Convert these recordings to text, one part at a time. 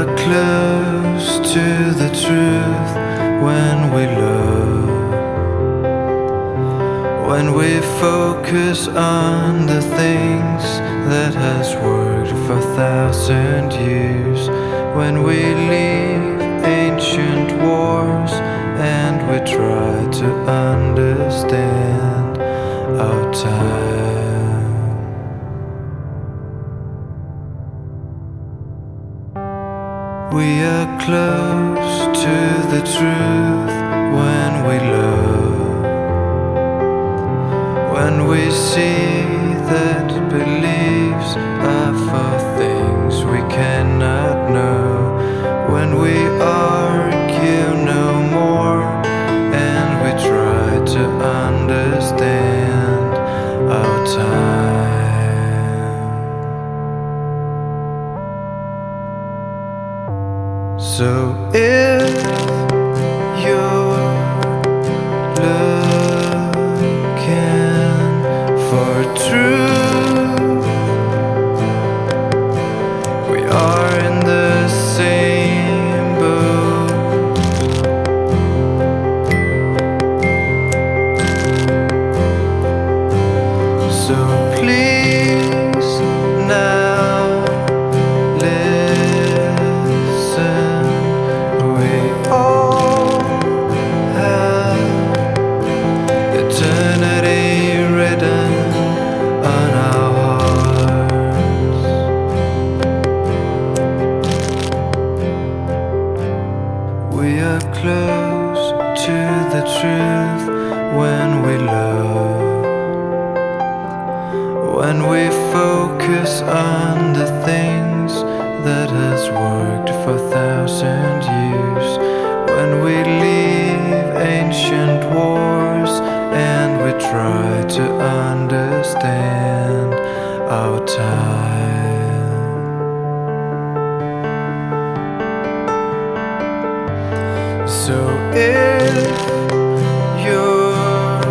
close to the truth when we love, when we focus on the things that has worked for 1,000 years, when we leave ancient wars and we try to understand our time. We are close to the truth when we love, when we see that beliefs are for things we cannot know, when we argue no more and we try to understand our time. So if you're looking for truth, we are in the same boat. So please now listen. We all have eternity written on our hearts. We are close to the truth when we love, when we focus on the things that has worked for 1,000 years, when we leave ancient wars and we try to understand our time. So if you're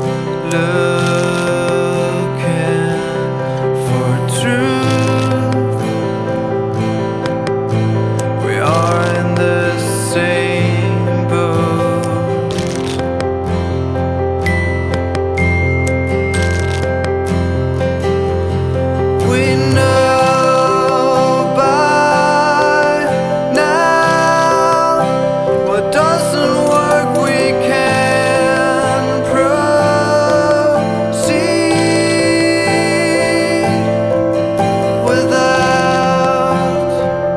looking for truth, we are in the same boat. We know by now what doesn't work, we can proceed without.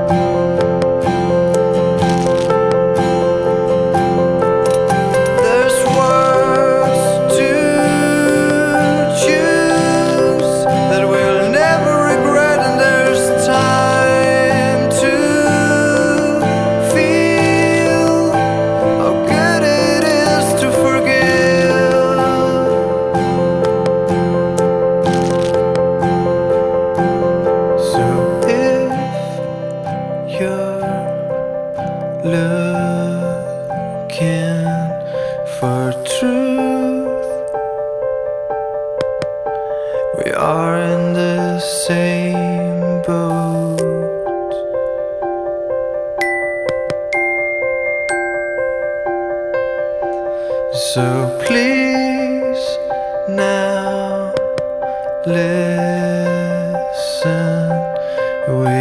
There's words to choose that we'll never regret, and there's time to feel how good it is to forgive. So if you're looking for truth, we are in the same boat. So please now listen. We